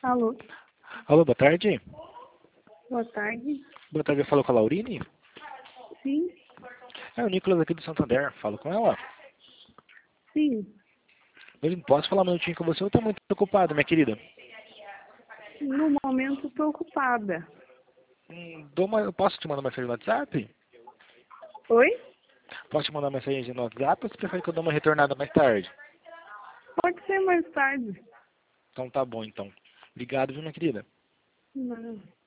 Alô? Alô, boa tarde. Boa tarde. Boa tarde, eu falo com a Laurine. Sim? É o Nicolas aqui do Santander, falo com ela. Sim. Eu posso falar um minutinho com você ou tá muito ocupado, minha querida? No momento estou ocupada. Eu posso te mandar uma mensagem no WhatsApp? Oi? Posso te mandar uma mensagem no WhatsApp ou você prefere que eu dê uma retornada mais tarde? Pode ser mais tarde. Então tá bom, então. Obrigado, viu, minha querida? Não.